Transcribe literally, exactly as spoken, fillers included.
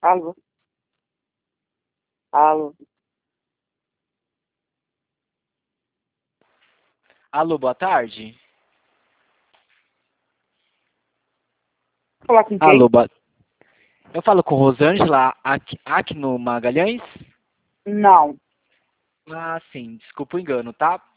Alô? Alô? Alô, boa tarde. Falar com Alô, quem? boa... Eu falo com Rosângela Ac- Acno Magalhães? Não. Ah, sim, desculpa o engano, tá?